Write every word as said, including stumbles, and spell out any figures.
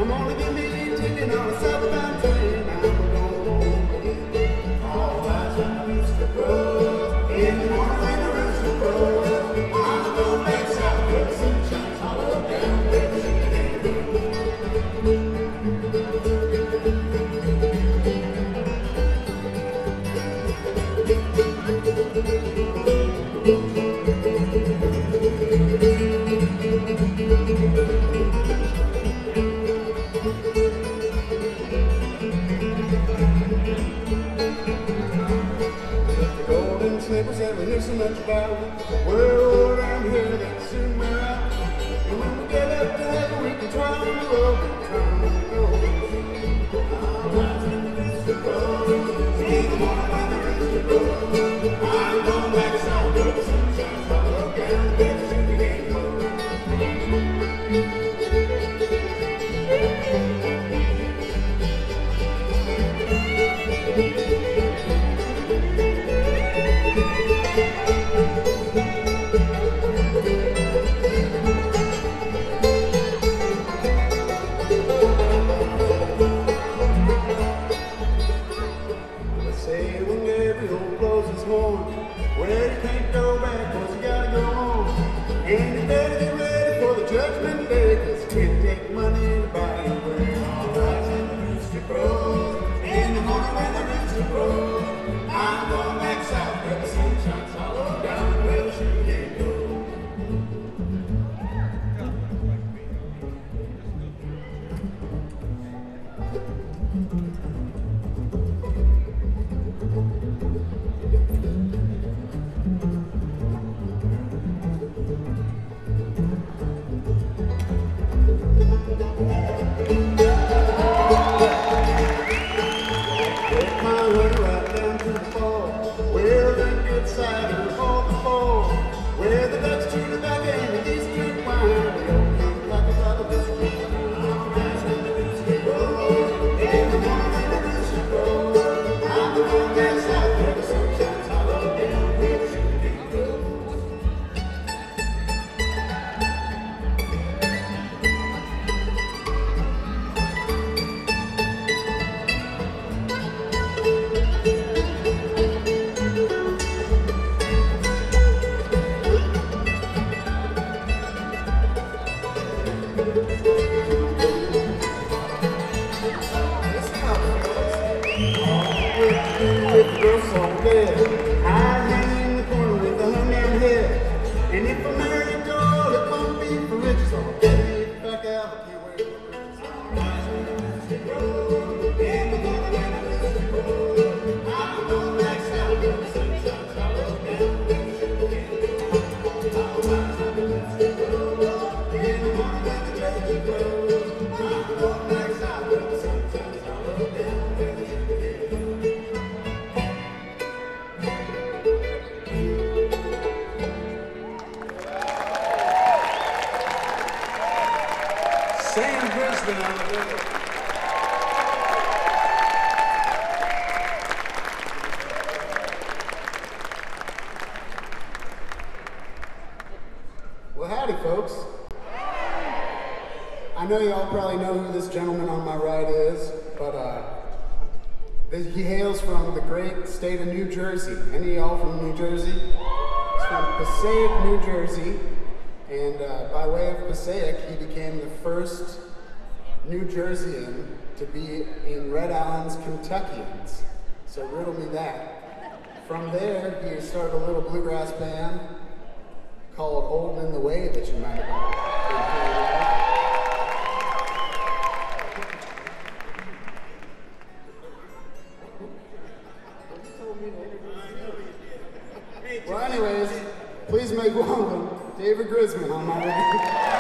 I'm only gonna be taking on a southbound train. I'm going home again. All my time used to grow. In the morning when the rooster crows, I'm going back south where the sun shines all up down where the sugar cane grows. Slippers that we hear so much about. World around here that soon wear out. And when we get up to heaven, we can try on the road and try on the road. I'll rise in the rooster crows. In the morning when the rooster crows, I'm going back south where the sun shines all up down where the sugar cane grows. Well, you can't go back, cause you gotta go on. And you better get ready for the judgment day, cause you can't take money to buy your way. All rise in the rooster crows. In the morning when the rooster crows, I'm going back south where the sun shines all over down where the sugar cane goes. Where the Dutch tuna back and the Eastern wine, we all come like a bottle of whiskey. I'll rise when the rooster crows. In the morning when the rooster crows, I'm going back south where the sun shines all up down where the sugar cane grows. With the girl so dead, I hang in the corner with the honey in head. And if I marry a girl, it won't be for riches. I'll get it back out of here where the rooster rise when the rooster crows. In the morning when the rooster crows, I'm going back south where the sun shines all up down where the sugar cane grows. I'll rise when the rooster crows. In the morning when the rooster crows, I'm going back south where the sun shines all up down where the sugar cane grows. Sam Brisbane on the river. Well, howdy, folks. I know you all probably know who this gentleman on my right is, but uh, this, he hails from the great state of New Jersey. Any of y'all from New Jersey? He's from Passaic, New Jersey. And uh, by way of Passaic, he became the first New Jerseyan to be in Red Allen's Kentuckians. So riddle me that. From there, he started a little bluegrass band called Old in the Way that you might have been hearing of. Well, anyways, please make welcome David Grisman on my right.